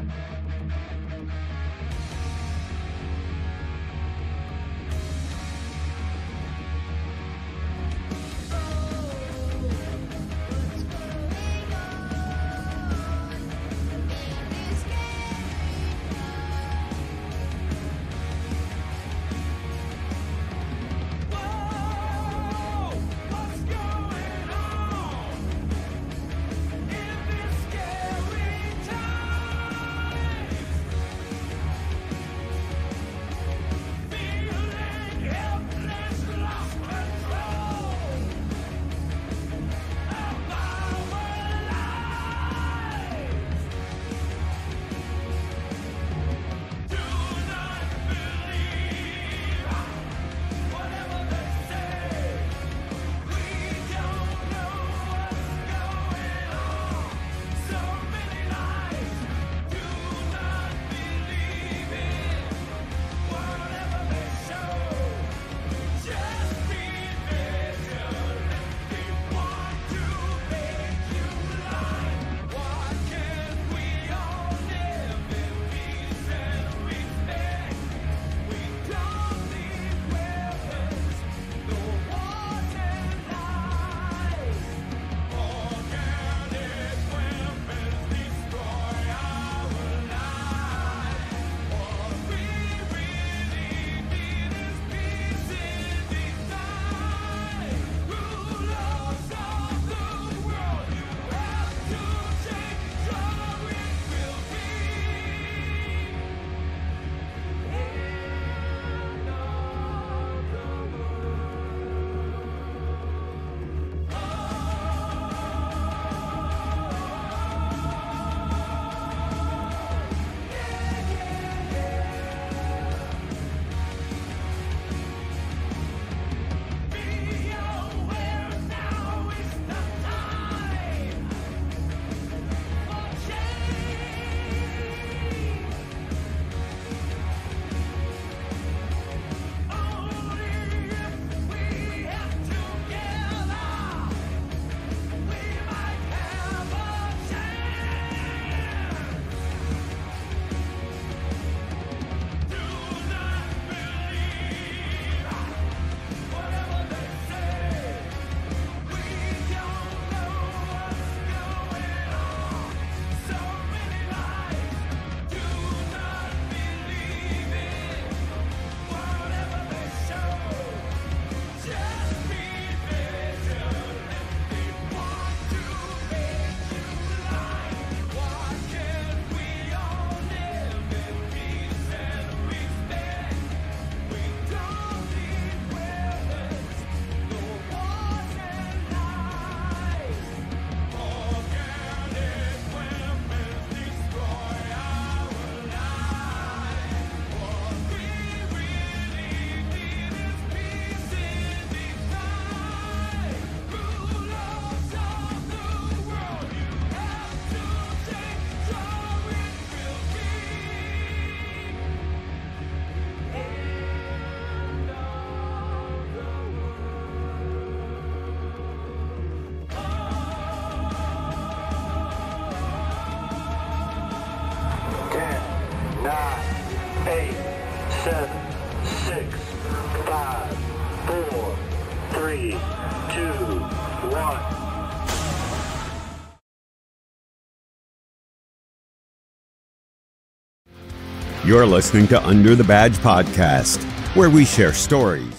You're listening to Under the Badge Podcast, where we share stories.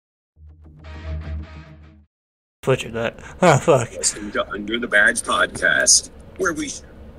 Butchered that. Ah, fuck. Listening to Under the Badge Podcast, where we...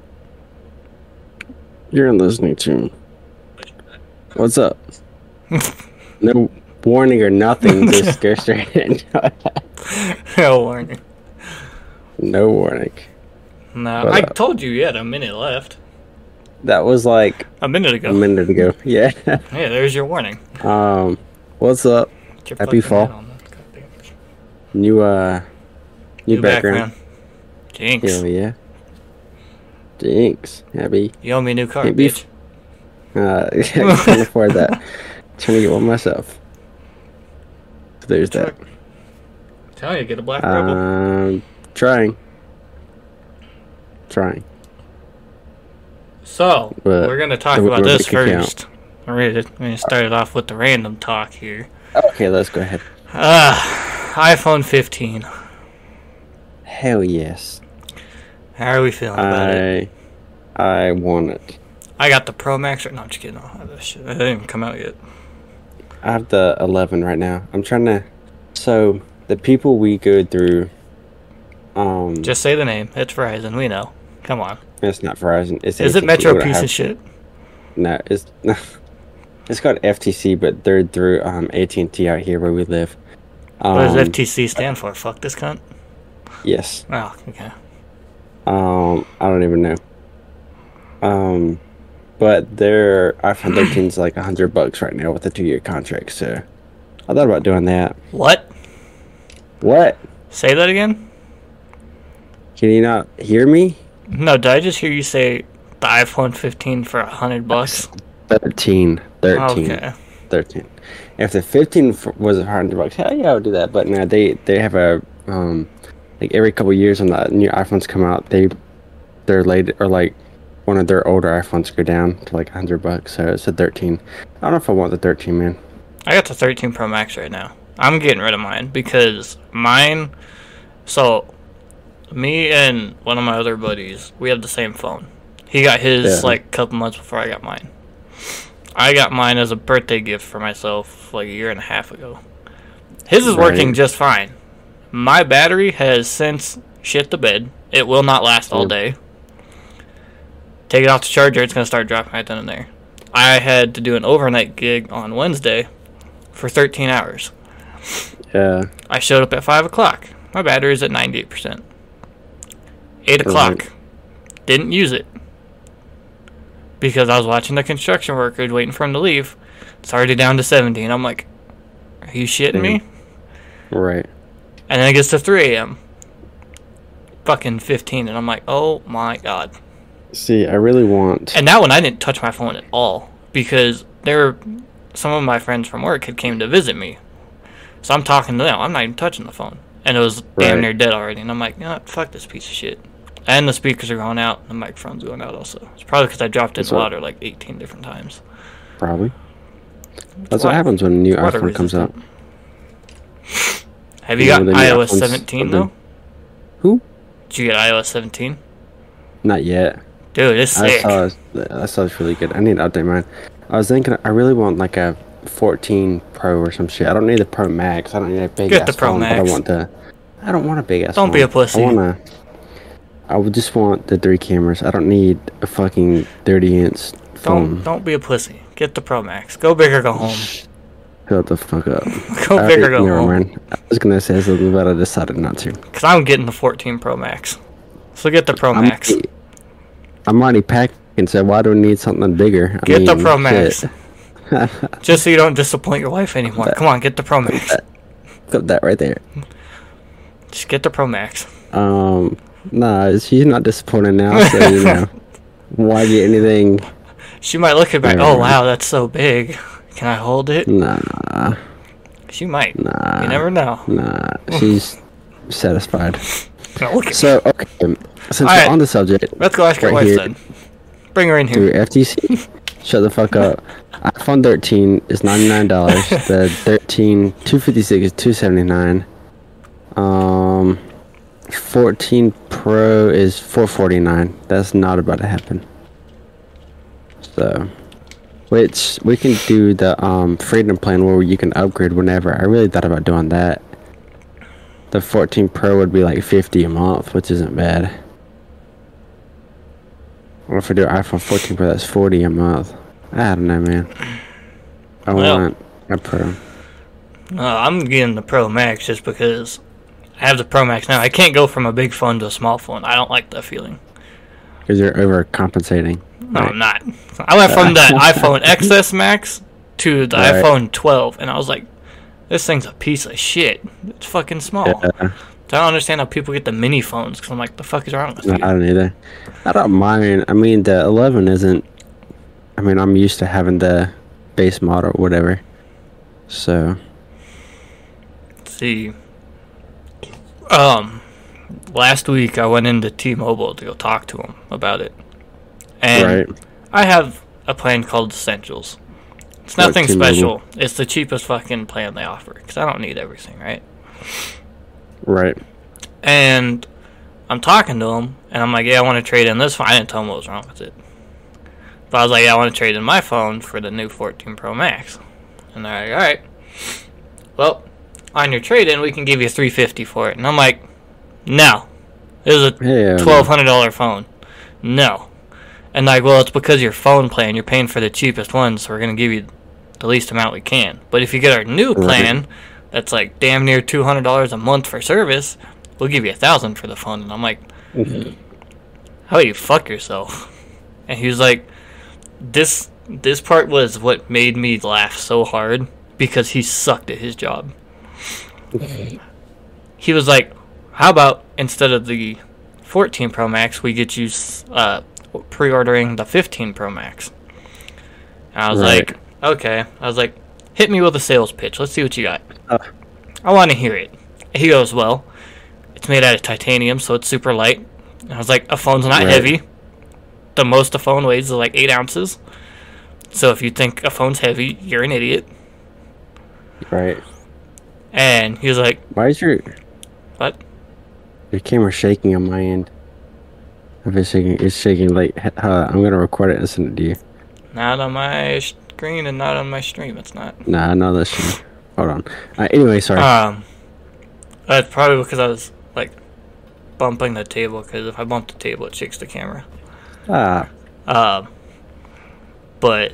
You're listening to... What's up? No warning or nothing, just go straight into it. No warning. No warning. No, I told you you had a minute left. That was like... A minute ago. Yeah. Yeah, there's your warning. What's up? Happy fall. New background. Jinx. Hell yeah. Jinx. Happy. You owe me a new car, I bitch. Can't afford that. Trying to get one myself. So there's that. Tell you, get a black rebel. Trying. So, But we're going to talk the about this bank account. first. We're going to start it off with the random talk here. Okay, let's go ahead. iPhone 15. Hell yes. How are we feeling about it? I want it. I got the Pro Max. No, I'm just kidding. I don't have that shit. It didn't even come out yet. I have the 11 right now. I'm trying to. So the people we go through. Just say the name. It's Verizon. We know. Come on. It's not Verizon. It's Is it AT&T. Metro What I piece have- of shit? No, it's it's called FTC, but they're through AT&T out here where we live. What does FTC stand for? Fuck this cunt? Yes. Oh, okay. I don't even know. But their iPhone 13 is like $100 right now with a 2-year contract. So I thought about doing that. What? What? Say that again? Can you not hear me? No, did I just hear you say the iPhone 15 for $100? 13. Okay. 13. If the 15 was $100, hell yeah, I would do that. But no, they have a like every couple of years when the new iPhones come out, they're late, or like one of their older iPhones go down to like $100. So it's a 13. I don't know if I want the 13, man. I got the 13 Pro Max right now. I'm getting rid of mine because mine. So, me and one of my other buddies, we have the same phone. He got his like a couple months before I got mine. I got mine as a birthday gift for myself like a year and a half ago. His is working just fine. My battery has since shit the bed. It will not last all day. Take it off the charger, it's going to start dropping right then and there. I had to do an overnight gig on Wednesday for 13 hours. Yeah. I showed up at 5 o'clock. My battery's at 98%. 8 o'clock. Didn't use it. Because I was watching the construction workers waiting for him to leave. It's already down to 70. And I'm like, are you shitting me? Right. And then it gets to 3 a.m. Fucking 15. And I'm like, oh my god. See, I really want. And that one, I didn't touch my phone at all. Because some of my friends from work had came to visit me. So I'm talking to them. I'm not even touching the phone. And it was damn near dead already. And I'm like, fuck this piece of shit. And the speakers are going out. The microphone's going out also. It's probably because I dropped it in water like 18 different times. Probably. That's what happens when a new iPhone comes out. Have you got iOS 17 though? Who? Did you get iOS 17? Not yet. Dude, it's sick. I saw it's really good. I need to update mine. I was thinking, I really want like a 14 Pro or some shit. I don't need the Pro Max. I don't need a big ass phone. But I don't want a big ass phone. Don't be a pussy. I would just want the 3 cameras. I don't need a fucking 30-inch phone. Don't be a pussy. Get the Pro Max. Go big or go home. Shut the fuck up. Go big or go home. Man. I was gonna say something, but I decided not to. Because I'm getting the 14 Pro Max. So get the Pro Max. I'm already packing, so why do we need something bigger? Get the Pro Max. Just so you don't disappoint your wife anymore. Come on, get the Pro Max. Put that right there. Just get the Pro Max. Nah, she's not disappointed now, so you know. Why get anything? She might look at me, oh wow, that's so big. Can I hold it? Nah. She might. Nah. You never know. Nah, she's satisfied. Okay. So, okay, since we're on the subject, let's go ask your wife then. Bring her in here. Through FTC? Shut the fuck up. iPhone 13 is $99. The 13 256 is $279. 14 Pro is $449. That's not about to happen. So, which we can do the Freedom plan where you can upgrade whenever. I really thought about doing that. The 14 Pro would be like $50 a month, which isn't bad. Or if I do iPhone 14 Pro, that's $40 a month. I don't know, man. I want a Pro. I'm getting the Pro Max just because I have the Pro Max now. I can't go from a big phone to a small phone. I don't like that feeling. Because you're overcompensating. No, I'm not. I went from the iPhone XS Max to the iPhone 12, and I was like, this thing's a piece of shit. It's fucking small. Yeah. So I don't understand how people get the mini phones, because I'm like, the fuck is wrong with you? I don't either. I don't mind. I mean, the 11 isn't... I mean, I'm used to having the base model or whatever. So... Let's see. Last week I went into T-Mobile to go talk to them about it. And Right. I have a plan called Essentials. It's nothing special. It's the cheapest fucking plan they offer, because I don't need everything, right? Right. And I'm talking to him, and I'm like, yeah, I want to trade in this phone. I didn't tell him what was wrong with it. But I was like, yeah, I want to trade in my phone for the new 14 Pro Max. And they're like, alright. Well, on your trade-in, we can give you $350 for it. And I'm like, no. This is a $1,200 phone. No. And like, well, it's because your phone plan, you're paying for the cheapest one, so we're going to give you the least amount we can. But if you get our new plan, that's like damn near $200 a month for service, we'll give you $1,000 for the phone. And I'm like, how about you fuck yourself? And he was like, this part was what made me laugh so hard, because he sucked at his job. He was like, how about instead of the 14 Pro Max, we get you pre-ordering the 15 Pro Max? And I was like, okay. I was like, hit me with a sales pitch. Let's see what you got. I want to hear it. He goes, well, it's made out of titanium, so it's super light. And I was like, a phone's not heavy. The most a phone weighs is like 8 ounces. So if you think a phone's heavy, you're an idiot. Right. And he was like, why is your camera shaking on my end? If it's shaking like, I'm gonna record it and send it to you. Not on my screen and not on my stream, it's not. Nah, no, that's hold on. Anyway, sorry. That's probably because I was like bumping the table, because if I bump the table, it shakes the camera. But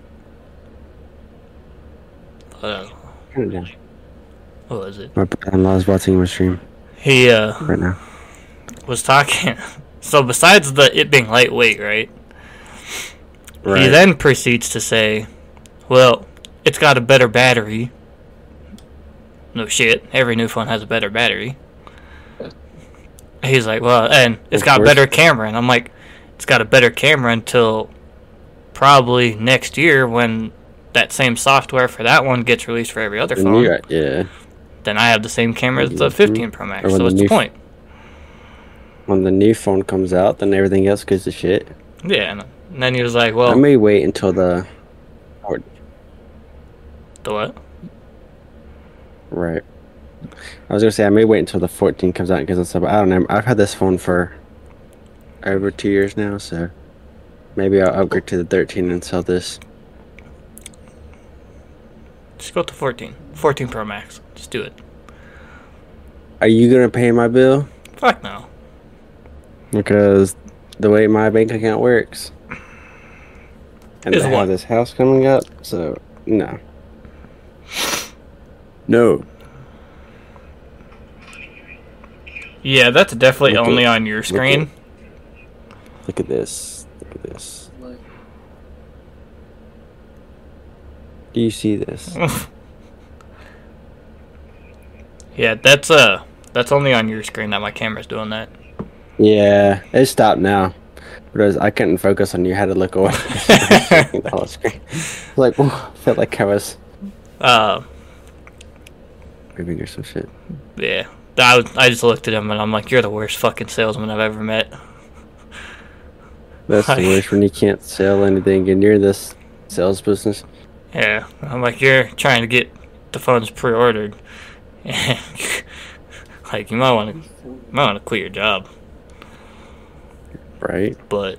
Turn it down. what was it? My brother-in-law is watching my stream He right now. was talking. So besides it being lightweight, right? Right. He then proceeds to say, well, it's got a better battery. No shit. Every new phone has a better battery. He's like, well, and it's got a better camera. And I'm like, it's got a better camera until probably next year, when that same software for that one gets released for every other phone. Yeah. Then I have the same camera as the 15 Pro Max. So what's the point? When the new phone comes out, then everything else goes to shit. Yeah, and then he was like, well, I may wait until the what? Right. I was gonna say I may wait until the 14 comes out because I don't know. I've had this phone for over 2 years now, so maybe I'll upgrade to the 13 and sell this. Just go to 14 Pro Max. Just do it. Are you gonna pay my bill? Fuck no. Because the way my bank account works, and I have this house coming up, so no. Yeah, that's definitely only on your screen. Look at this. Do you see this? Yeah, that's only on your screen that my camera's doing that. Yeah, it stopped now. Because I couldn't focus on you. I had to look away. The whole screen. Like, I felt like I was moving or some shit. Yeah. I just looked at him and I'm like, you're the worst fucking salesman I've ever met. That's the worst when you can't sell anything and you're this sales business. Yeah. I'm like, you're trying to get the phones pre-ordered. Like, you might want to quit your job. Right. But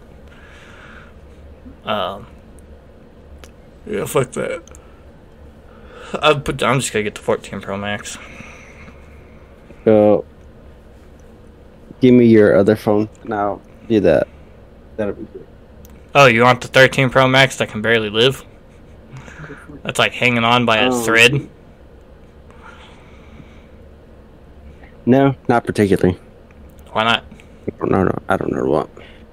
yeah, fuck that. I'm just gonna get the 14 Pro Max. So, give me your other phone. Now, do that. That'll be good. Oh, you want the 13 Pro Max that can barely live? That's like hanging on by a thread? No, not particularly. Why not? I don't know what.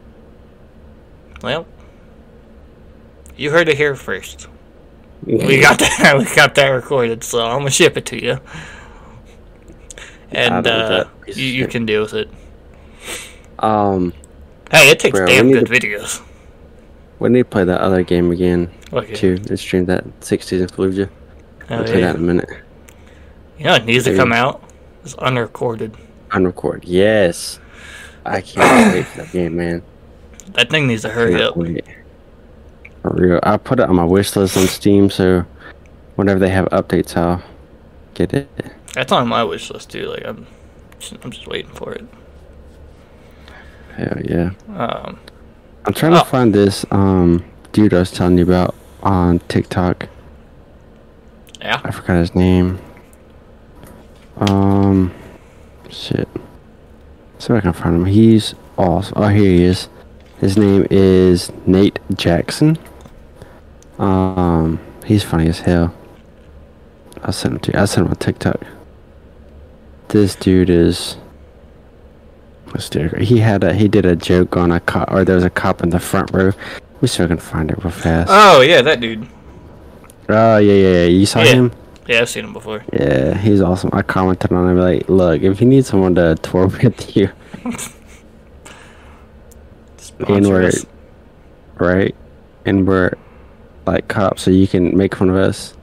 Well, you heard it here first. We got that recorded, so I'm gonna ship it to you. And you can deal with it. Hey, it takes damn good videos. We need to play that other game again. Okay. Too. Let's stream that 6 Seasons Fallujah. I'll play that in a minute. You know it needs to come out? It's unrecorded. Unrecorded, yes. I can't wait for that game, man. That thing needs to hurry up. Wait. For real. I put it on my wish list on Steam, so whenever they have updates, I'll get it. That's on my wish list too. Like I'm just waiting for it. Hell yeah. I'm trying Oh. to find this dude I was telling you about on TikTok. Yeah. I forgot his name. Shit. See if I can find him. He's awesome. Oh, here he is. His name is Nate Jackson. He's funny as hell. I'll send him to you. I'll send him on TikTok. This dude is hysterical. He did a joke on a cop, or there was a cop in the front row. We still can find it real fast. Oh yeah, that dude. Oh yeah. You saw him? Yeah, I've seen him before. Yeah, he's awesome. I commented on him like, look, if you need someone to tour with you, and we're Sponsor us. right, and we're like cops, so you can make fun of us.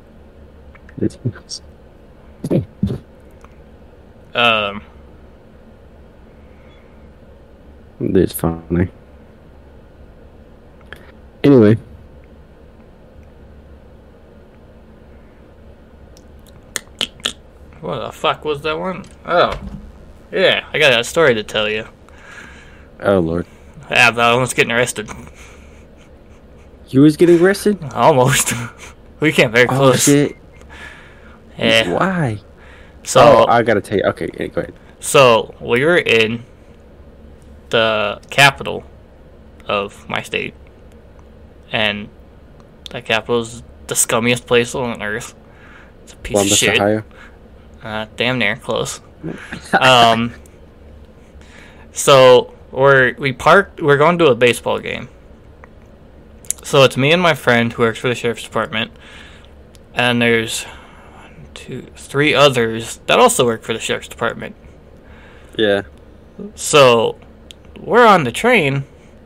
It's funny. Anyway, What the fuck was that one? Oh, yeah, I got a story to tell you. oh lord, Yeah, but I almost getting arrested. you was getting arrested? Almost. We came very Oh close. shit! Yeah. Why? So, Oh, I gotta tell you. Okay, yeah, go ahead. so we were in the capital of my state, and that capital is the scummiest place on earth. It's a piece of Columbus, shit. Ohio. Damn near close. So we're going to a baseball game. So it's me and my friend who works for the sheriff's department, and there's 3 others that also work for the sheriff's department. Yeah. So we're on the train,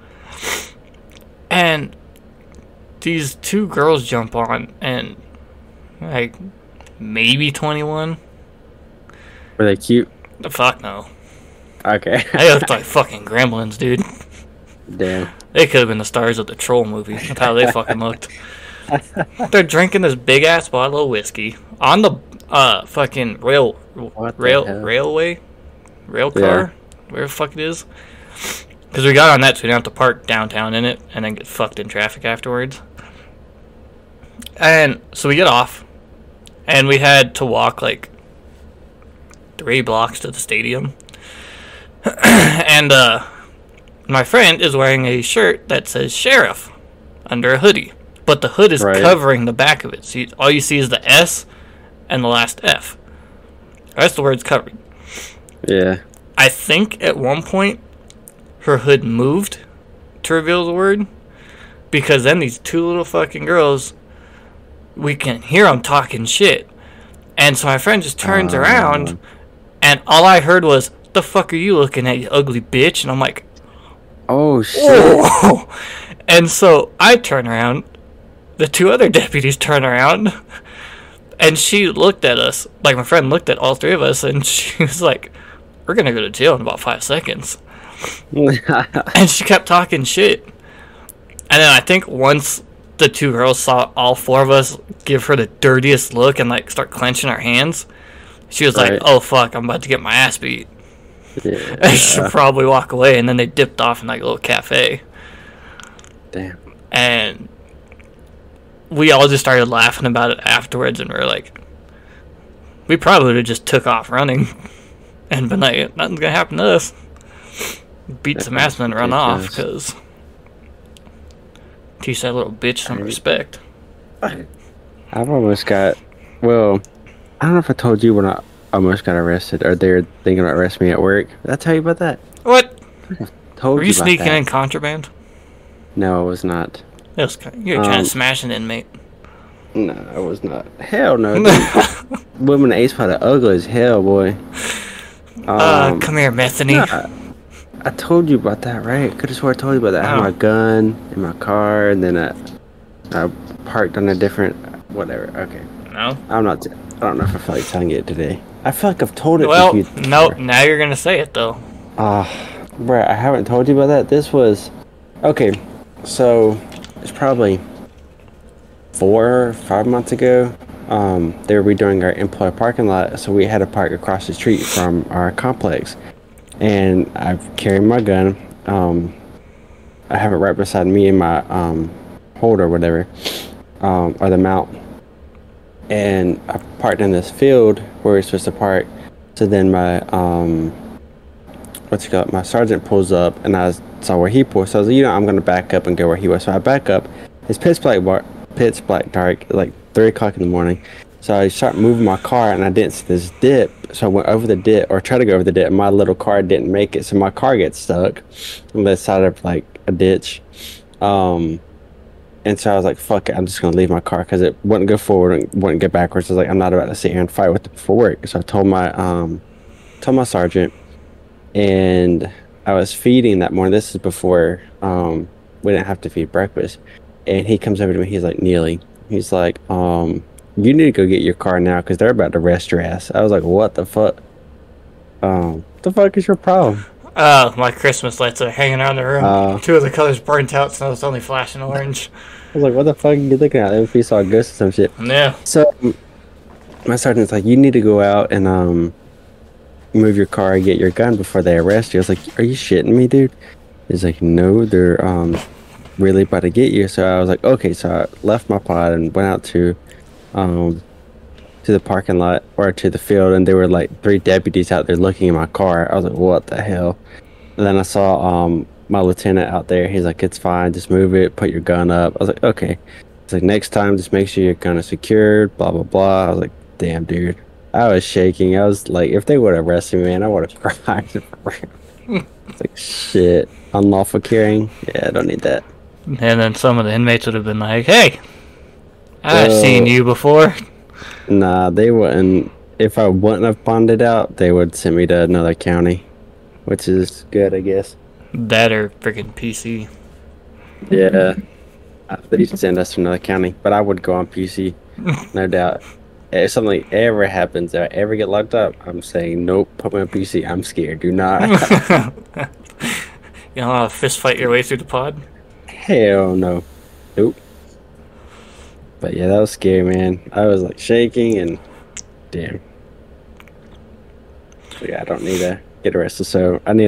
and these 2 girls jump on, and like maybe 21. Were they cute? The fuck no. Okay. They looked like fucking gremlins, dude. Damn. They could have been the stars of the Troll movie. That's how they fucking looked. They're drinking this big ass bottle of whiskey on the fucking rail hell? car, Yeah. where the fuck it is. Because we got on that, so we don't have to park downtown in it and then get fucked in traffic afterwards. And so we get off, and we had to walk like 3 blocks to the stadium. And my friend is wearing a shirt that says sheriff under a hoodie, but the hood is Right. covering the back of it. So all you see is the S and the last F. The rest of the word's covered. Yeah. I think at one point her hood moved to reveal the word, because then these 2 little fucking girls, we can hear them talking shit. And so my friend just turns around, and all I heard was, "The fuck are you looking at, you ugly bitch?" And I'm like, Oh shit. "Whoa!" And so I turn around, the 2 other deputies turn around, and she looked at us, like my friend looked at all 3 of us, and she was like, "We're gonna go to jail in about 5 seconds." And she kept talking shit. And then I think once the 2 girls saw all 4 of us give her the dirtiest look and like start clenching our hands, she was Right. like, "Oh fuck, I'm about to get my ass beat." Yeah. And she should probably walk away. And then they dipped off in like a little cafe, Damn. and we all just started laughing about it afterwards, and we were like, we probably would have just took off running and been like, nothing's gonna happen to us. Beat some ass and then run off, because teach that little bitch some respect. I've almost got. Well, I don't know if I told you when I almost got arrested, or they're thinking about arresting me at work. Did I tell you about that? What? Told Were you about sneaking that. in contraband? No, I was not. It was, you were trying to Um, smash an inmate. No, I was not. Hell no. Dude. Women in Ace Fight are ugly as hell, boy. Come here, Methany. Nah, I told you about that, right? Could have swore I told you about that. I had Oh. my gun in my car, and then I parked on a different. Whatever. Okay. No? I don't know if I feel like telling it today. I feel like I've told it. Well, to you no, before. now you're gonna say it, though. Bruh, I haven't told you about that. This was Okay, so it's probably 4 or 5 months ago. They were redoing our employee parking lot, so we had to park across the street from our complex. And I've carried my gun. I have it right beside me in my holder, or whatever, or the mount. And I parked in this field where we're supposed to park. So then my my sergeant pulls up, and I saw where he pulled. So I was like, I'm gonna back up and go where he was. So I back up. It's pitch black dark, like 3 o'clock in the morning. So I start moving my car, and I didn't see this dip. So I went over the dip, or tried to go over the dip, and my little car didn't make it. So my car gets stuck on the side of like a ditch. And so I was like, fuck it, I'm just gonna leave my car because it wouldn't go forward and wouldn't get backwards. I was like, I'm not about to sit here and fight with it before work. So I told my sergeant, and I was feeding that morning. This is before we didn't have to feed breakfast. And he comes over to me, he's like, Neely, he's like, you need to go get your car now because they're about to arrest your ass. I was like, what the fuck? What the fuck is your problem? My Christmas lights are hanging around the room. 2 of the colors burnt out, so it's only flashing orange. I was like, what the fuck are you looking at? If you saw a ghost or some shit. Yeah. So my sergeant's like, you need to go out and move your car and get your gun before they arrest you. I was like, are you shitting me, dude? He's like, no, they're really about to get you. So I was like, okay. So I left my pod and went out to the parking lot, or to the field, and there were like 3 deputies out there looking at my car. I was like, what the hell? And then I saw my lieutenant out there. He's like, it's fine, just move it, put your gun up. I was like, okay. It's like, next time just make sure your gun is secured, blah blah blah. I was like, damn, dude, I was shaking. I was like, if they would have arrested me, man, I would have cried. It's like, shit, unlawful carrying, yeah, I don't need that. And then some of the inmates would have been like, hey, I've seen you before. Nah, they wouldn't. If I wouldn't have bonded out, they would send me to another county, which is good, I guess. That or freaking PC. Yeah, they used to send us to another county, but I would go on PC, no doubt. If something ever happens, or I ever get locked up, I'm saying, nope, put me on PC. I'm scared. Do not. You know how to fist fight your way through the pod? Hell no. Nope. But yeah, that was scary, man. I was like shaking and damn. So yeah, I don't need to get arrested. So I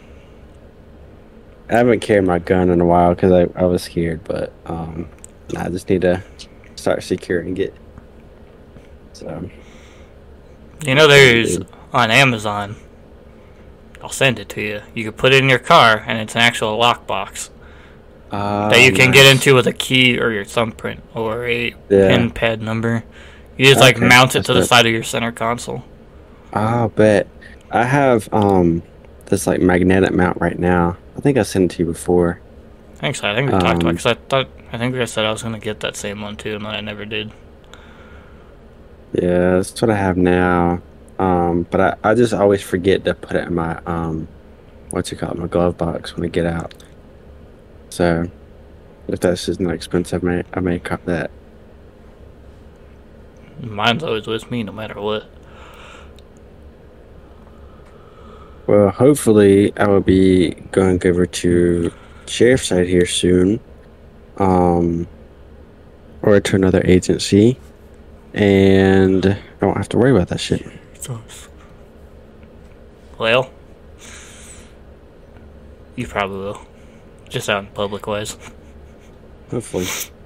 haven't carried my gun in a while because I was scared, but I just need to start securing it. So. You know, there's on Amazon, I'll send it to you. You can put it in your car, and it's an actual lockbox. That you can get into with a key or your thumbprint or a pin pad number. You just mount it to the side of your center console. I'll bet. I have this like magnetic mount right now. I think I sent it to you before. Thanks. I think we talked about it because I think I said I was gonna get that same one too, and then I never did. Yeah, that's what I have now. But I just always forget to put it in my my glove box when I get out. So, if that's just not expensive, I may cop that. Mine's always with me, no matter what. Well, hopefully, I will be going over to sheriff's side here soon, or to another agency, and I don't have to worry about that shit. Well, you probably will. Just out in public wise. Hopefully.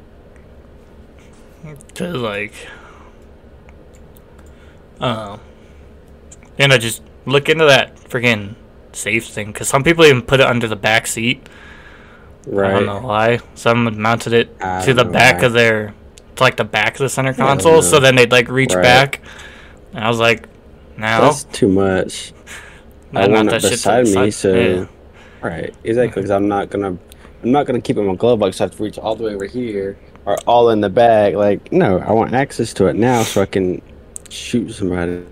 Cause just look into that freaking safe thing. Cause some people even put it under the back seat. Right. I don't know why. Some mounted it to the back of the back of the center console. So then they'd reach back. And I was like, no. That's too much. I want it beside me, so. Yeah. Right, exactly. Because I'm not gonna keep it in my glove box. So I have to reach all the way over here, or all in the bag. Like, no, I want access to it now, so I can shoot somebody.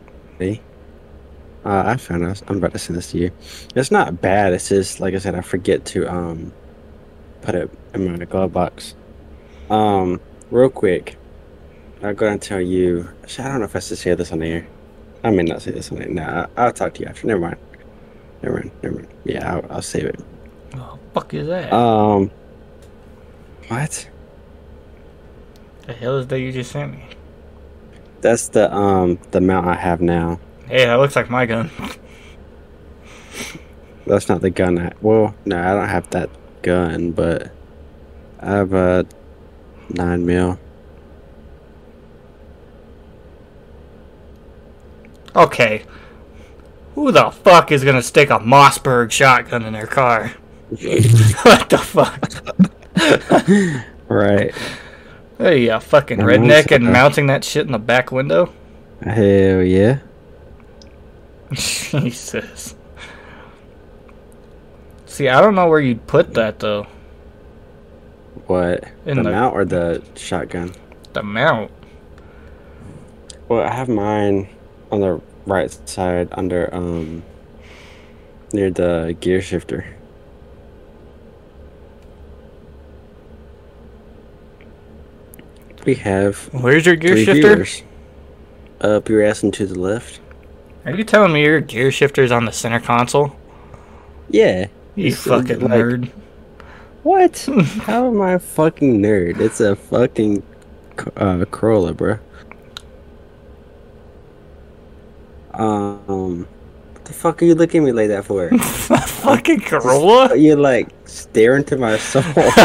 I found out. I'm about to send this to you. It's not bad. It's just like I said, I forget to put it in my glove box. Real quick, I'm gonna tell you. I don't know if I should say this on the air. I may not say this on the air. Nah, I'll talk to you after. Never mind. Yeah, I'll save it. Oh, fuck is that? What? The hell is that you just sent me? That's the mount I have now. Hey, that looks like my gun. That's not the gun well, no, I don't have that gun, but I have a 9mm. Okay. Who the fuck is gonna stick a Mossberg shotgun in their car? What the fuck? Right. Hey, you fucking redneck and mounting that shit in the back window? Hell yeah. Jesus. See, I don't know where you'd put that, though. What? In the the- mount or the shotgun? The mount. Well, I have mine on the right side under, near the gear shifter. We have Where's your gear 3 shifter? viewers. Up your ass and to the left. Are you telling me your gear shifter's on the center console? Yeah. You It's, fucking like- nerd. What? How am I a fucking nerd? It's a fucking Corolla, bro. What the fuck are you looking at me like that for? Fucking Corolla? You're like staring to my soul.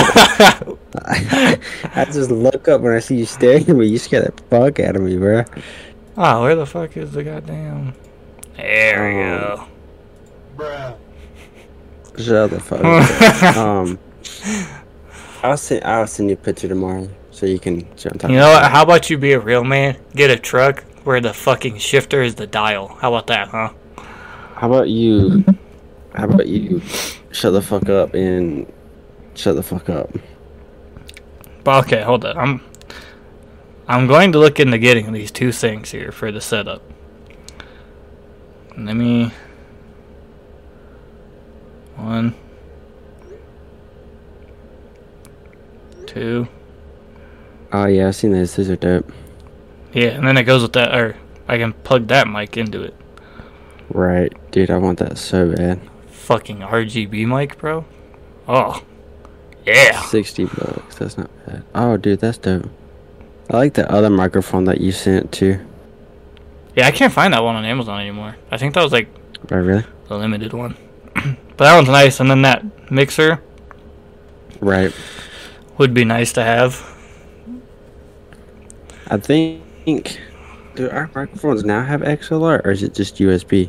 I just look up when I see you staring at me. You scare the fuck out of me, bro. Oh, where the fuck is the goddamn... There we go. Shut the fuck up. I'll send you a picture tomorrow so you can see what I'm talking You know what? about. How about you be a real man? Get a truck where the fucking shifter is the dial. How about that, huh? How about you shut the fuck up and shut the fuck up? But okay, hold on. I'm going to look into getting these 2 things here for the setup. Let me... 1, 2. Oh yeah, I've seen those. Those are dope. Yeah, and then it goes with that, or I can plug that mic into it. Right, dude, I want that so bad. Fucking RGB mic, bro. Oh. Yeah. $60. That's not bad. Oh, dude, that's dope. I like the other microphone that you sent too. Yeah, I can't find that one on Amazon anymore. I think that was like Oh, really? the limited one. But that one's nice, and then that mixer Right. would be nice to have. I think. Do our microphones now have XLR or is it just USB?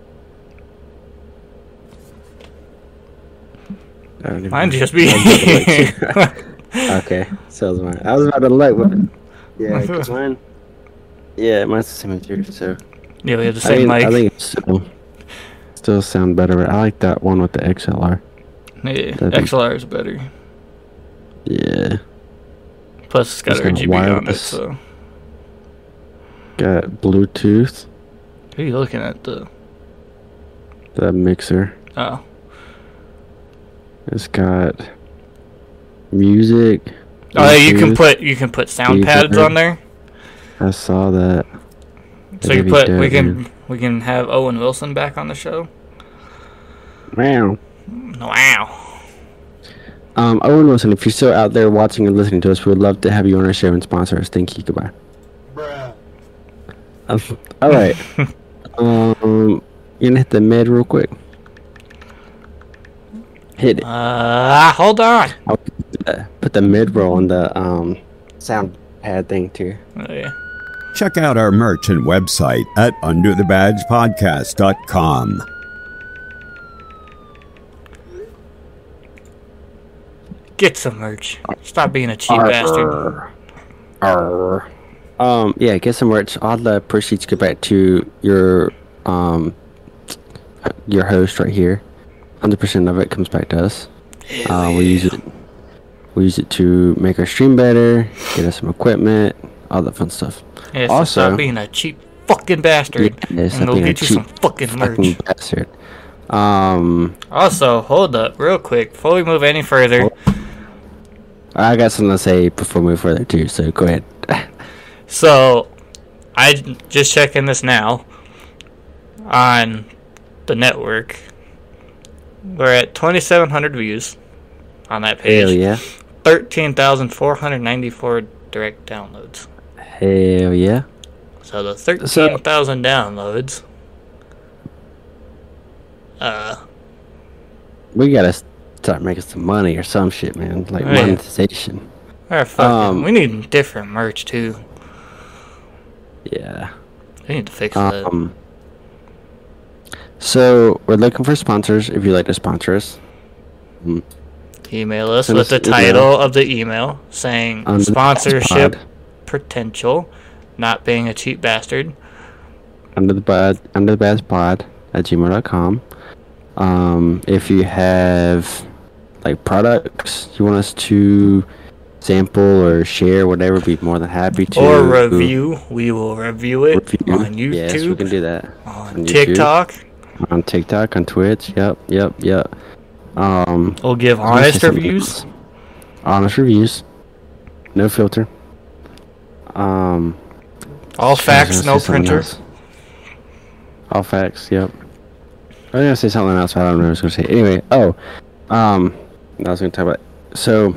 I don't even Mine's know. USB. Okay, so is mine. I was about to look, but yeah, 'cause mine. Yeah, mine's the same material. So Yeah, we have the same I mic. think it's still sound better. But I like that one with the XLR. Yeah, that'd be- XLR is better. Yeah, Plus, it's got It's got RGB on it, wireless. so. got Bluetooth. Who are you looking at? The mixer. oh, It's got music. oh, yeah, Bluetooth. you can put sound Speaker. pads on there. I saw that. So you That'd be put dope, man. we can have Owen Wilson back on the show. Wow. Wow. Owen Wilson, if you're still out there watching and listening to us, we would love to have you on our show and sponsor us. Thank you. Goodbye. All right. You gonna hit the mid real quick? Hit it. Hold on. Put the mid roll on the sound pad thing too. Oh, yeah. Check out our merch and website at underthebadgepodcast.com. Get some merch. Stop being a cheap bastard. Yeah, get some merch. All the proceeds go back to your host right here. 100% of it comes back to us. We use it to make our stream better, get us some equipment, all that fun stuff. Yeah, so Also- stop being a cheap fucking bastard. Yeah, stop and we'll being a get you some cheap fucking merch. bastard. Also, hold up real quick. Before we move any further, I got something to say before we move further too, so go ahead. so I just checking this now on the network. We're at 2,700 views on that page. Hell yeah. 13,494 direct downloads. Hell yeah. So the 13,000 downloads. We gotta start making some money or some shit, man. Like Oh, yeah. monetization. We need different merch too. Yeah. We need to fix that. So we're looking for sponsors. If you'd like to sponsor us, Email us send with us the an title of the email saying Under the sponsorship Pod. potential, not being a cheap bastard. under the badge pod at gmail.com. If you have like products you want us to sample or share, whatever, be more than happy to. Or review. We will review it Review. on YouTube, Yes, we can do that. on YouTube, TikTok. on TikTok, on Twitch. Yep. We'll give I was gonna honest say something reviews. else. Honest reviews. No filter. All I was facts, gonna no say something printer. else. All facts, yep. I was gonna say something else, but I don't know what I was gonna say. Anyway, I was gonna talk about. So,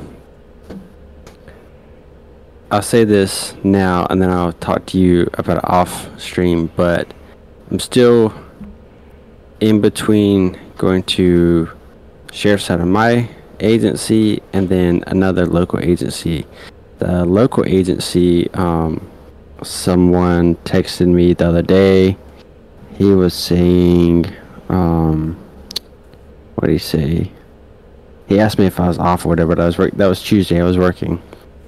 I'll say this now, and then I'll talk to you about it off stream. But I'm still in between going to sheriff's out of my agency and then another local agency. The local agency, someone texted me the other day. He was saying, what did he say? He asked me if I was off or whatever, but that was Tuesday, I was working.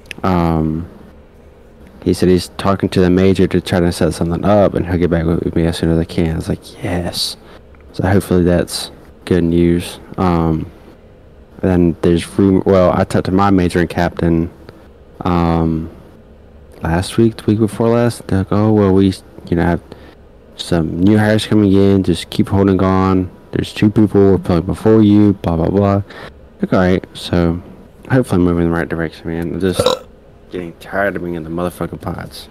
He said he's talking to the major to try to set something up, and he'll get back with me as soon as I can. I was like, yes. So hopefully that's good news. Then there's room. Well, I talked to my major and captain last week, the week before last. They're like, oh, well, we have some new hires coming in. Just keep holding on. There's 2 people we're pulling before you. Blah blah blah. Like, all right. So hopefully I'm moving in the right direction, man. I'm just getting tired of being in the motherfucking pods.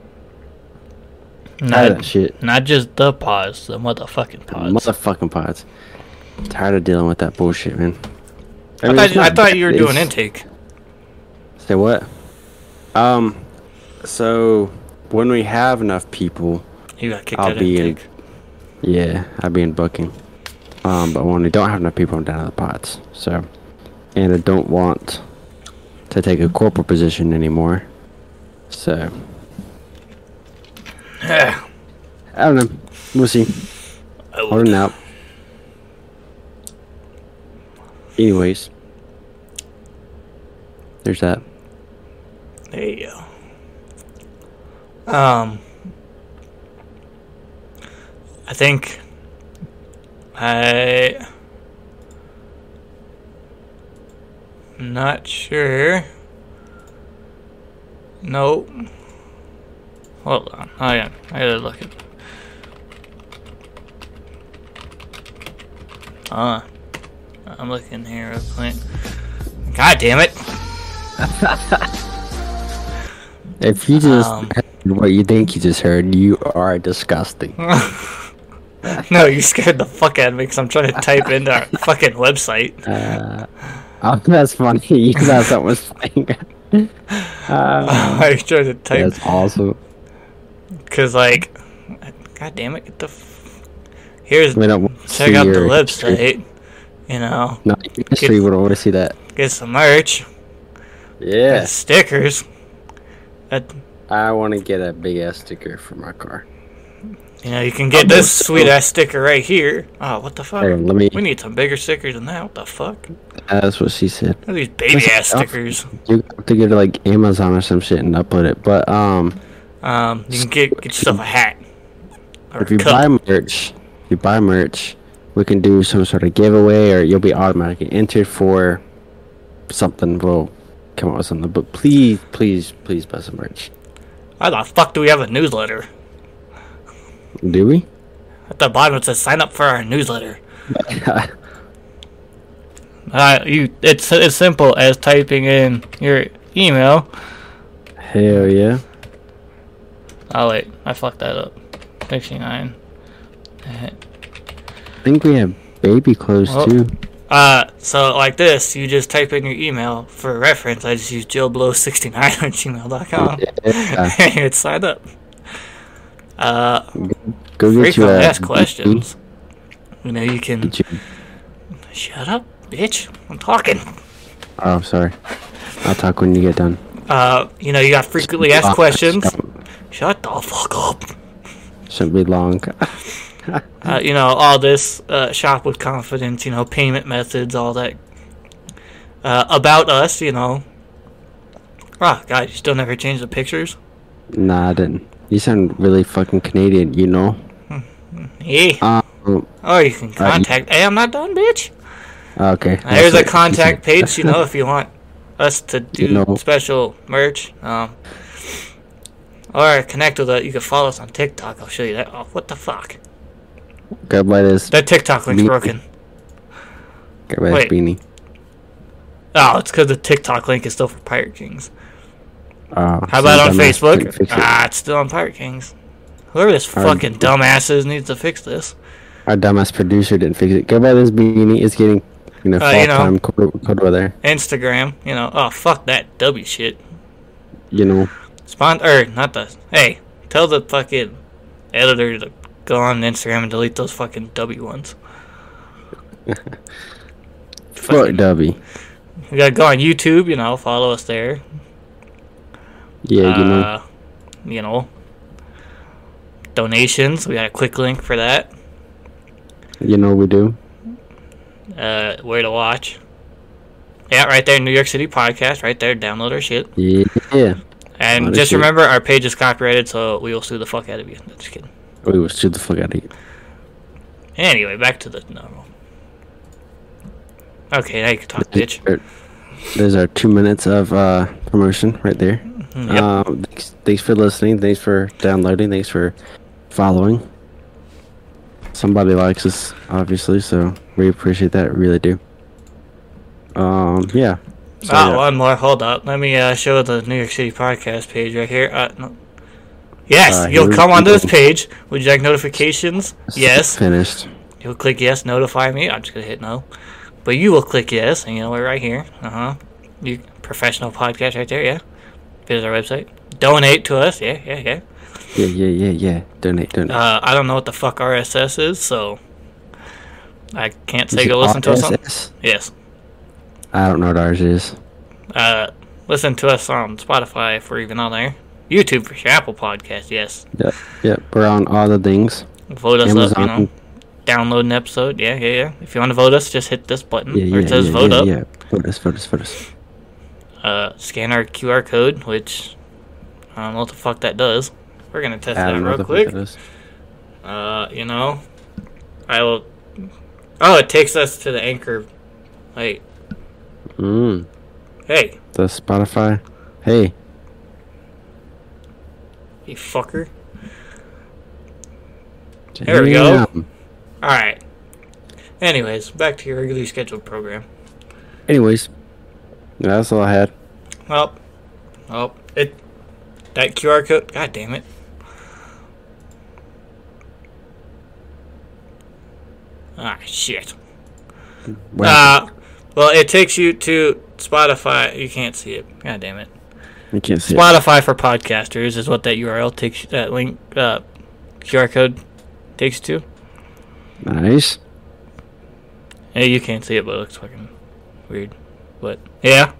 Tired of that shit. Not just the pods, the motherfucking pods. Motherfucking pods. Tired of dealing with that bullshit, man. I thought you were doing intake. Say what? So when we have enough people, You got kicked I'll out of be intake. I'll be in booking. But when we don't have enough people, I'm down to the pods. So, and I don't want to take a corporal position anymore. So, I don't know. We'll see. Holding out. Anyways, there's that. There you go. I think I'm not sure. Nope. Hold on. I gotta look at. I'm looking here real quick. God damn it! If you just heard what you think you just heard, you are disgusting. No, you scared the fuck out of me because I'm trying to type into our fucking website. Oh, that's funny. You thought something was funny. I tried to type. That's awesome. Cause like, god damn it, get the. Here's We don't check see out the your website. You know, No, history would always see that. get some merch, Yeah. get stickers. That I want to get a big ass sticker for my car. you can get this sweet ass sticker right here. Oh, what the fuck? Hey, let me. We need some bigger stickers than that. What the fuck? That's what she said. Look at these baby ass stickers. You have to go to like Amazon or some shit and upload it. But You can get yourself a hat. Or if you a cup. buy merch, we can do some sort of giveaway, or you'll be automatically entered for something. We'll come up with something. But please buy some merch. Why the fuck do we have a newsletter? Do we? At the bottom it says sign up for our newsletter. It's as simple as typing in your email. Hell yeah. Oh wait, I fucked that up. 69. I think we have baby clothes Oh. too. So like this, you just type in your email for reference. I just use joeblow69 on gmail.com. Yeah. And it's signed up. Go get you Frequently a asked questions. You know, you can... Get you, Shut up, bitch. I'm talking. oh, sorry. I'll talk when you get done. You know, you got frequently asked questions. Shut the fuck up. Shouldn't be long. You know, all this, shop with confidence, you know, payment methods, all that. About us, you know. Oh, God, you still never changed the pictures? Nah, I didn't. You sound really fucking Canadian, you know? Yeah. Oh, you can contact... Hey, I'm not done, bitch. Okay. There's a that's it. contact page, you know, if you want us to do You know. special merch. Or connect with us. You can follow us on TikTok. I'll show you that. Oh, what the fuck? Go buy this. That TikTok link's Me- broken. Go buy this Wait. beanie. Oh, it's because the TikTok link is still for Pirate Kings. How How about on Facebook? It's still on Pirate Kings. Whoever this fucking dumbass is needs to fix this. Our dumbass producer didn't fix it. Go buy this beanie. It's getting, fall you know. time, cold weather. Instagram, you know. Oh, fuck that W shit. You know. Not the... Hey, tell the fucking editor to go on Instagram and delete those fucking W ones. Fuck Dubby. You gotta go on YouTube, you know, follow us there. Yeah, you know. You know. Donations, we got a quick link for that. You know we do. Where to watch. Yeah, right there, New York City Podcast, right there, download our shit. Yeah. And Lot of just shit. remember, our page is copyrighted, so we will sue the fuck out of you. No, just kidding. We will shoot the fuck out of you. Anyway, back to the normal. Okay, now you can talk, bitch. There's our 2 minutes of promotion right there. Yep. Thanks for listening. Thanks for downloading. Thanks for following. Somebody likes us, obviously, so we appreciate that. Really do. Yeah. So, yeah. One more. Hold up. Let me show the New York City Podcast page right here. No. Yes, here you'll we come on go. this page. Would you like notifications? Yes. Finished. You'll click yes, notify me. I'm just gonna hit no. But you will click yes, and you know we're right here. You professional podcast right there, yeah. Visit our website. Donate to us, yeah. Yeah. Donate. I don't know what the fuck RSS is, so I can't say go listen to us on. RSS? Yes. I don't know what ours is. Listen to us on Spotify if we're even on there. YouTube for sure. Apple Podcast, yes. Yep. We're on all the things. Vote us up, you know. Amazon. Download an episode, yeah. If you want to vote us, just hit this button Yeah. where it says vote up. Yeah. Vote us. Scan our QR code, which I don't know what the fuck that does. We're gonna test I that don't know real what the quick. fuck that is. You know, I will. Oh, it takes us to the Anchor. Wait, hey, The Spotify. Hey. you fucker. There we go. Damn. All right. Anyways, back to your regularly scheduled program. Anyways, that's all I had. Well, that QR code. God damn it. Ah, shit. Wow. Well, it takes you to Spotify. You can't see it. God damn it. I can't see it. Spotify for podcasters is what that URL takes. That link, QR code takes you to. Nice. Yeah, you can't see it, but it looks fucking weird. But yeah.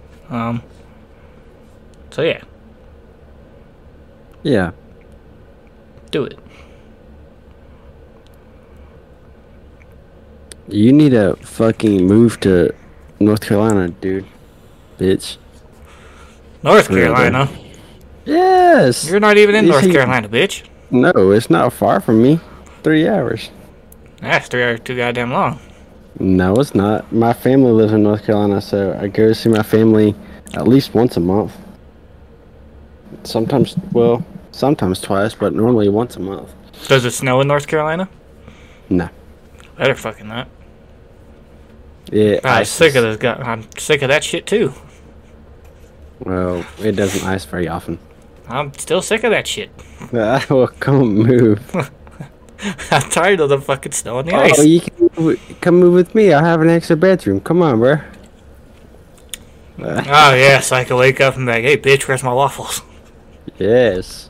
So yeah, Yeah. do it. You need to fucking move to North Carolina, dude. Bitch. North Real Carolina. Yes. You're not even in You North see- Carolina, bitch. No, it's not far from me. 3 hours. That's 3 hours too goddamn long. No, it's not. My family lives in North Carolina, so I go see my family at least once a month. Sometimes twice, but normally once a month. Does it snow in North Carolina? No. Better fucking not. Yeah, I'm sick of this guy. I'm sick of that shit too. Well, it doesn't ice very often. I'm still sick of that shit. Well, come move. I'm tired of the fucking snow and the Oh, ice. you can come move with me. I have an extra bedroom. Come on, bro. Oh, yeah, so I can wake up and be like, hey, bitch, where's my waffles? Yes.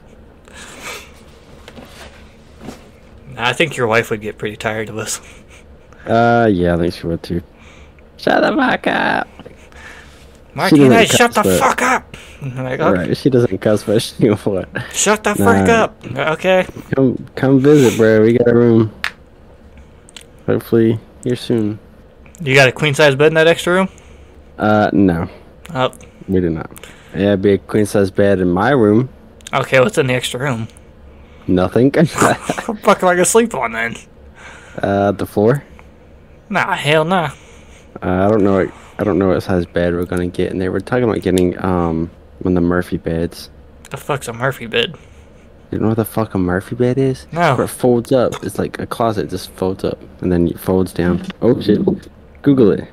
I think your wife would get pretty tired of us. Yeah, I think she would too. Shut the fuck up. Martina, doesn't shut the cuss, but- fuck up! I'm like, okay, Right, she doesn't cuss, but she what? shut the fuck Nah. up! Okay. Come visit, bro. We got a room. Hopefully here soon. You got a queen-size bed in that extra room? No, Oh, we do not. Yeah, it'd be a queen size bed in my room. okay, what's in the extra room? Nothing. What the fuck am I gonna sleep on then? The floor. Nah, hell nah. I don't know. I don't know what size bed we're gonna get in there. We're talking about getting one of the Murphy beds. The fuck's a Murphy bed? You know what the fuck a Murphy bed is? No. Where it folds up. It's like a closet, just folds up, and then it folds down. Oh shit! Google it.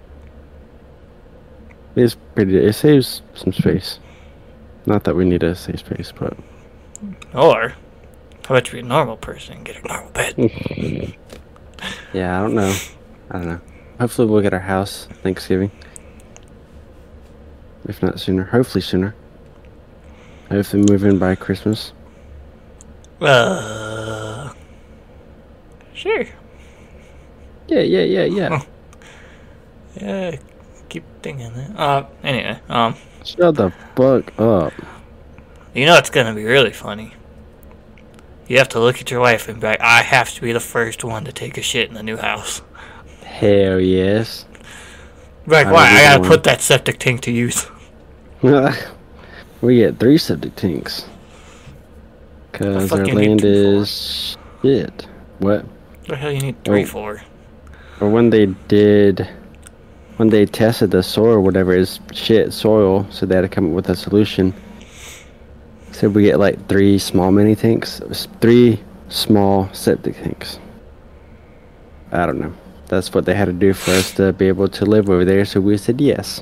It's pretty. It saves some space. Not that we need to save space, but Or, how about you be a normal person and get a normal bed? yeah, I don't know. I don't know. Hopefully, we'll get our house Thanksgiving. If not sooner, hopefully sooner. Hopefully, move in by Christmas. Sure. Yeah. Yeah, keep thinking that. Anyway, Shut the fuck up. you know it's gonna be really funny. You have to look at your wife and be like, I have to be the first one to take a shit in the new house. Hell yes. Be like, I why? would I gotta want- put that septic tank to use. We get 3 septic tanks. Cause fuck our you need land 2 for? is shit. What? What the hell you need 3 Oh. for? Or when they tested the soil or whatever, is shit soil, so they had to come up with a solution. So we get like 3 small mini tanks, 3 small septic tanks. I don't know. That's what they had to do for us to be able to live over there, so we said yes.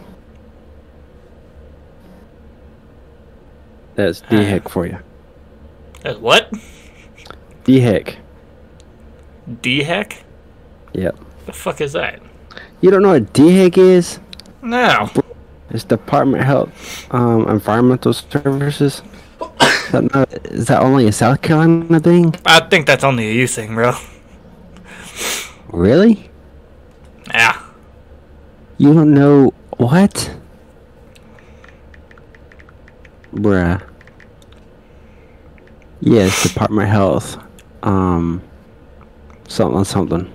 That's D-Heck for you. That's what? D-Heck. D-Heck? Yep. The fuck is that? You don't know what D-Heck is? No. It's Department of Health, Environmental Services. Is that only a South Carolina thing? I think that's only a you thing, bro. Really? Yeah. You don't know what? Bruh. Yes, Department of Health. Something.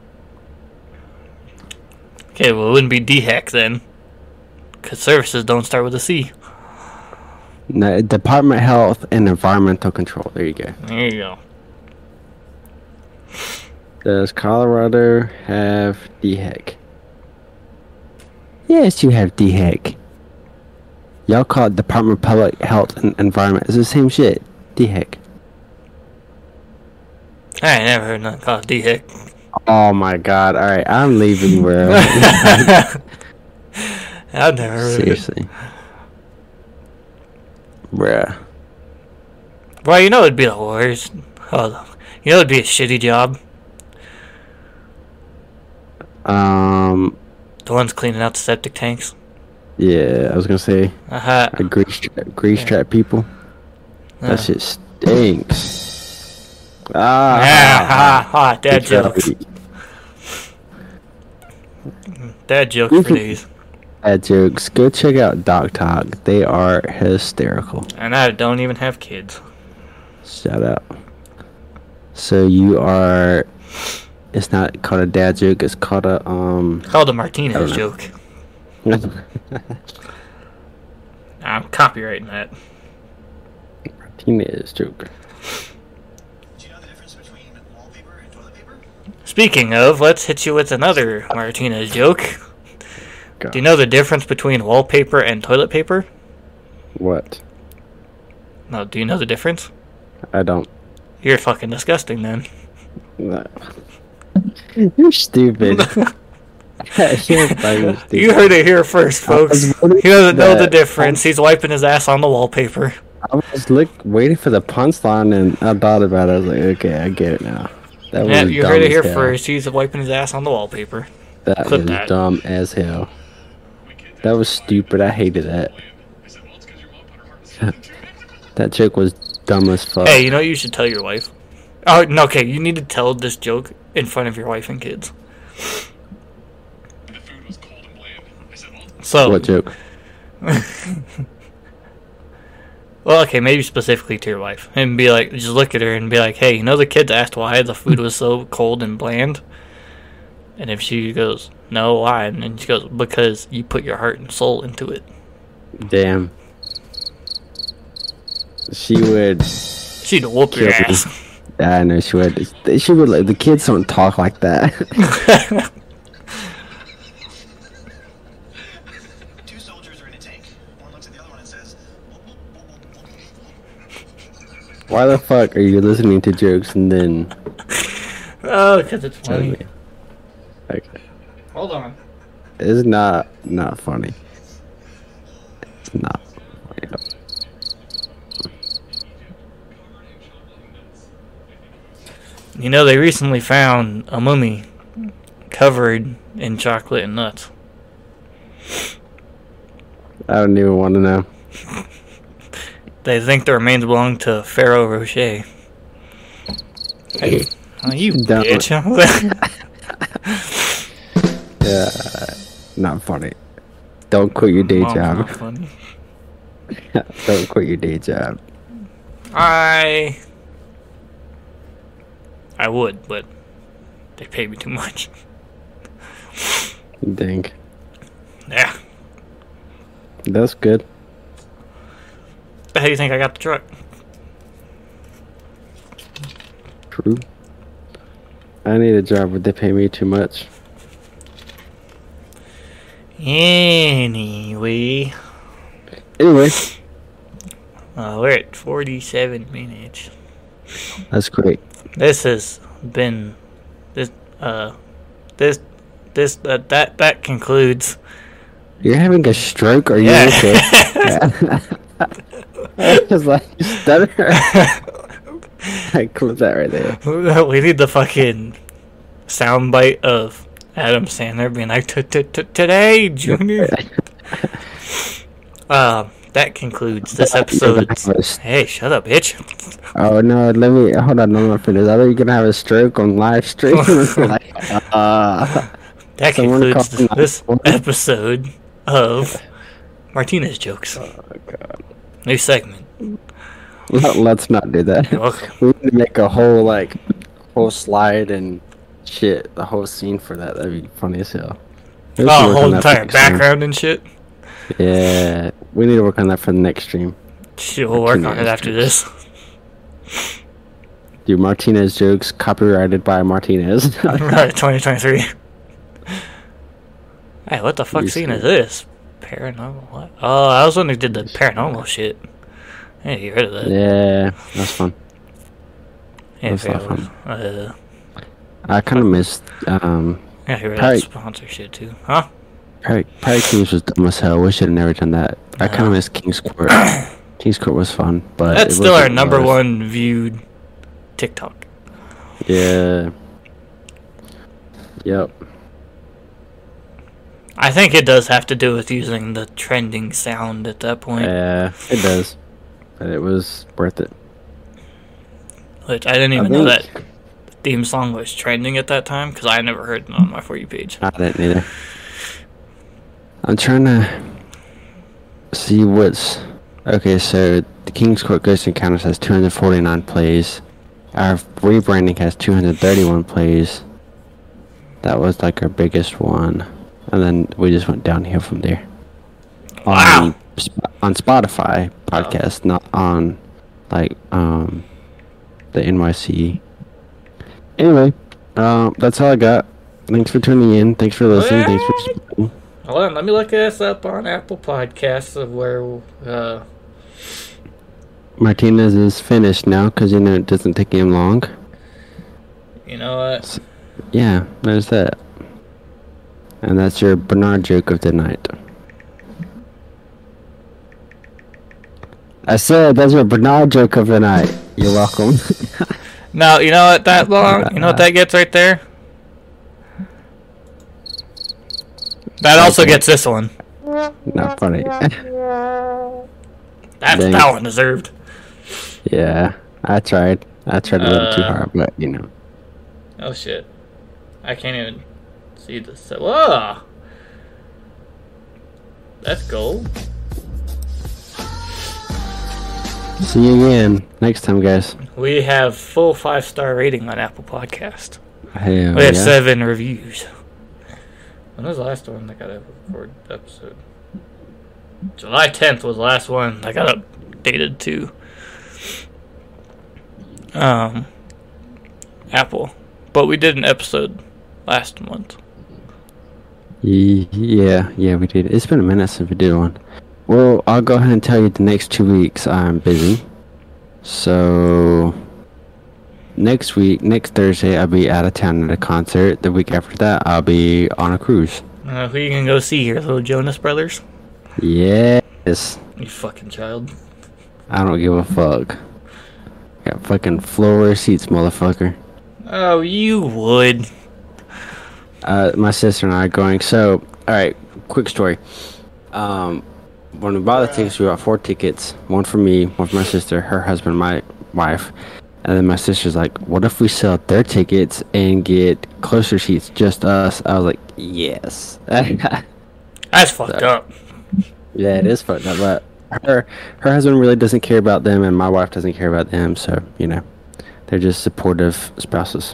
Okay, well, it wouldn't be D-Heck then. Because services don't start with a C. No, Department of Health and Environmental Control. There you go. There you go. Does Colorado have DHEC? Yes, you have DHEC. Y'all call it Department of Public Health and Environment. It's the same shit. DHEC. I ain't never heard nothing called D-Heck. Oh my god. Alright, I'm leaving, bro. I've never heard of it. Seriously. Bruh. Well, you know it'd be the worst. Hold on. You know it'd be a shitty job? The ones cleaning out the septic tanks. Yeah, I was gonna say, Uh-huh. grease trap people. That shit stinks. Dad Good job. jokes. Dad jokes for these. Bad jokes. Go check out Doc Talk. They are hysterical. And I don't even have kids. Shout out. So you are. It's not called a dad joke. It's called a Called a Martinez know. joke. I'm copywriting that. Teenage joke. Do you know the difference between wallpaper and toilet paper? Speaking of, let's hit you with another Martinez joke. God. Do you know the difference between wallpaper and toilet paper? What? No, do you know the difference? I don't. You're fucking disgusting then. You're stupid. You're fucking stupid. You heard it here first, folks. I was wondering He doesn't know the that. difference. He's wiping his ass on the wallpaper. I was waiting for the punchline and I thought about it. I was like, okay, I get it now. That Yeah, was you dumb heard it as here hell. first. He's wiping his ass on the wallpaper. That Clip was that. dumb as hell. That was stupid. I hated that. That joke was dumb as fuck. Hey, you know what you should tell your wife? Oh, no, okay, you need to tell this joke in front of your wife and kids. So, What joke? well, okay, maybe specifically to your wife. And be like, just look at her and be like, hey, you know the kids asked why the food was so cold and bland? And if she goes, no, why? And then she goes, because you put your heart and soul into it. Damn. She would. She'd whoop your Kill me. ass. I know she would. She would. Like, the kids don't talk like that. Two soldiers are in a tank. One looks at the other one and says, "Whoop, whoop, whoop, whoop, whoop." Why the fuck are you listening to jokes and then? Oh, because it's tell funny. me? Okay. Hold on. It's not funny. It's not funny at all. You know, they recently found a mummy covered in chocolate and nuts. I don't even want to know. They think the remains belong to Pharaoh Rocher. Hey, oh, you Dumb. bitch. Yeah, not funny. Don't quit your day Mom's job. not funny. Don't quit your day job. I would, but they pay me too much. Dang. Yeah. That's good. How do you think I got the truck? True. I need a job, but they pay me too much. Anyway, Anyway, we're at 47 minutes. that's great. This has been that concludes. You're having a stroke? Are you Yeah. okay? Just like stutter. I clip that right there. We need the fucking soundbite of Adam Sandler being like, "Today, Junior." That concludes this episode. Hey, shut up, bitch. Oh no, let me hold on. I'm not finished. I thought you were gonna have a stroke on live stream. Like, That Someone concludes call him this 911. episode of Martinez Jokes. oh god. New segment. Let's not do that. You're welcome. We need to make a whole slide and shit, the whole scene for that. That'd be funny as hell. We should Oh, work whole on that for entire next time. background and shit. Yeah, we need to work on that for the next stream. Shit, we'll work on it after this. Do Martinez jokes copyrighted by Martinez. Right, 2023. Hey, what the fuck You scene see. is this? Paranormal what? Oh, I was the one who did the paranormal shit. Hey, you heard of that? Yeah, that's fun. Yeah, that's not fair. I kind of missed. Yeah, you heard that Probably- sponsor shit too. Huh? Pirate Kings was dumb as hell. We should have never done that. I kind of miss King's Court. King's Court was fun, but That's it still our wasn't number worth- one viewed TikTok. Yeah. Yep. I think it does have to do with using the trending sound at that point. Yeah, it does. But it was worth it. Which I didn't I even know that think- theme song was trending at that time because I never heard it on my For You page. I didn't either. I'm trying to see what's... Okay, so the King's Court Ghost Encounters has 249 plays. Our rebranding has 231 plays. That was like our biggest one. And then we just went downhill from there. Wow. On Spotify podcast, not on like the NYC. Anyway, that's all I got. Thanks for tuning in. Thanks for listening. Thanks for supporting. Hold on, let me look this up on Apple Podcasts of where Martinez is finished now because you know it doesn't take him long. you know what? Yeah, there's that. And that's your Bernard joke of the night. I said that's your Bernard joke of the night. You're welcome. No, you know what that long? You know what that gets right there? That also gets this one. Not funny. That's Dang. that one deserved. Yeah, I tried. I tried a little too hard, but you know. Oh shit! I can't even see this. Whoa! That's gold. See you again next time, guys. We have full 5-star rating on Apple Podcast. Hell We have yeah. 7 reviews. When was the last one that got a record episode? July 10th was the last one that got updated to Apple. But we did an episode last month. Yeah, we did. It's been a minute since we did one. Well, I'll go ahead and tell you the next 2 weeks I'm busy. So, next Thursday, I'll be out of town at a concert. The week after that, I'll be on a cruise. Who you gonna go see here? Little Jonas Brothers? Yes. You fucking child. I don't give a fuck. Got fucking floor seats, motherfucker. Oh, you would. My sister and I are going. So, alright, quick story. When we bought the tickets, we bought 4 tickets. One for me, one for my sister, her husband, my wife. And then my sister's like, what if we sell their tickets and get closer seats, just us? I was like, yes. That's fucked up. Yeah, it is fucked up. But her husband really doesn't care about them, and my wife doesn't care about them. So, you know, they're just supportive spouses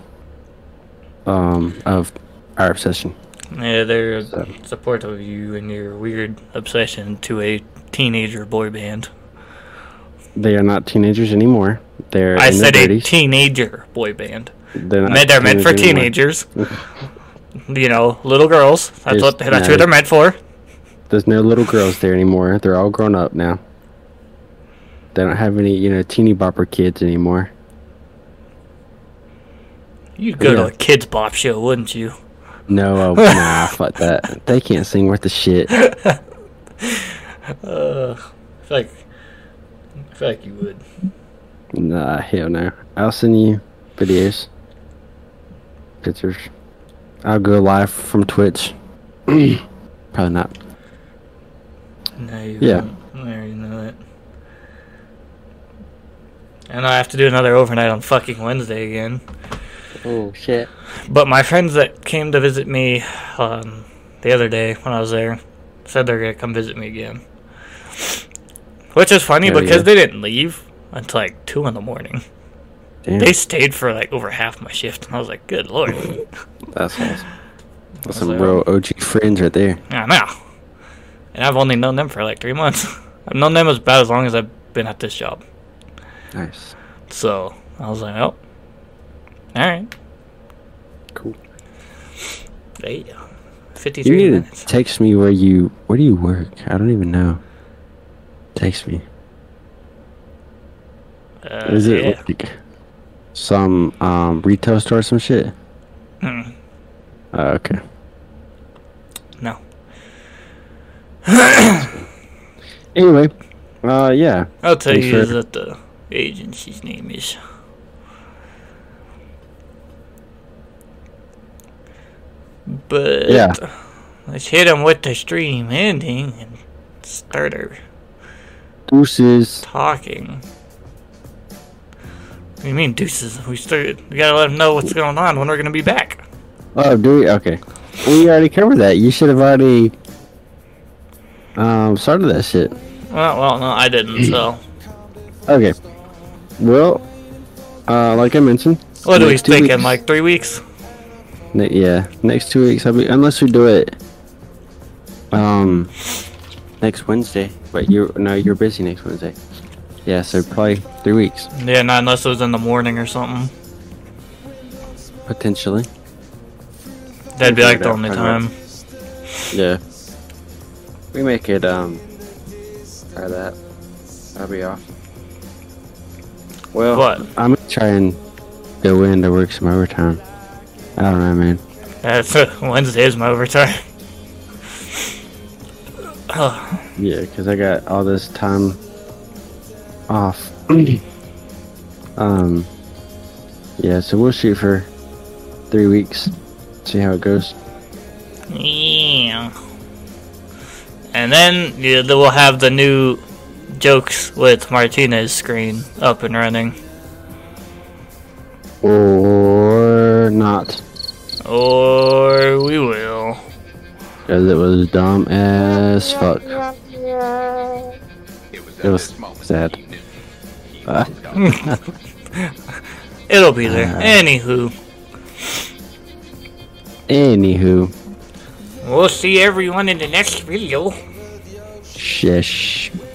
of our obsession. Yeah, they're supportive of you and your weird obsession to a teenager boy band. They are not teenagers anymore. They're I in said their a 30s. Teenager boy band. They're They're meant for teenagers anymore. teenagers. You know, little girls. That's what they're meant for. There's no little girls there anymore. They're all grown up now. They don't have any, teeny bopper kids anymore. You'd go to Yeah. a kids bop show, wouldn't you? No, nah, fuck that. They can't sing worth the shit. I feel like you would. Nah, hell no. I'll send you videos, pictures. I'll go live from Twitch. Probably not. No, you Yeah. wouldn't. I already know it. And I have to do another overnight on fucking Wednesday again. Oh shit. But my friends that came to visit me the other day when I was there said they're going to come visit me again. Which is funny Hell because yeah. they didn't leave until like 2 in the morning. Damn. They stayed for like over half my shift. And I was like, good lord. That's awesome. That's some like, real OG friends right there. I know. And I've only known them for like 3 months. I've known them about as long as I've been at this job. Nice. So I was like, oh. Alright. Cool. Hey, You 53 need minutes. to text me where do you work? I don't even know. Text me. Is it Yeah. like some retail store or some shit? Mm, Okay. no. Anyway, yeah. I'll tell Thanks you for- what the agency's name is. But Yeah. let's hit him with the stream ending and start our Deuces. talking. What do you mean, deuces? We gotta let them know what's going on when we're gonna be back. Oh, do we? Okay. We already covered that. You should have already started that shit. Well, no, I didn't. So, Okay. Well, like I mentioned. what are we next 2 thinking? weeks- Like 3 weeks? Yeah, next 2 weeks. Unless we do it next Wednesday. But you're busy next Wednesday. Yeah, so probably 3 weeks Yeah, not unless it was in the morning or something. potentially. That'd be like the Yeah, only probably time. Yeah. We make it try that. I'll be off. Well, What? I'm gonna try and go in to work some overtime. I don't know, man. That's Wednesday is my overtime. Yeah, because I got all this time off. Yeah, so we'll shoot for 3 weeks. See how it goes. Yeah. And then we'll have the new Jokes with Martinez screen up and running. Or not. Or we will. Because it was dumb as fuck. It was sad. It'll be there. Anywho. Anywho. We'll see everyone in the next video. Shish.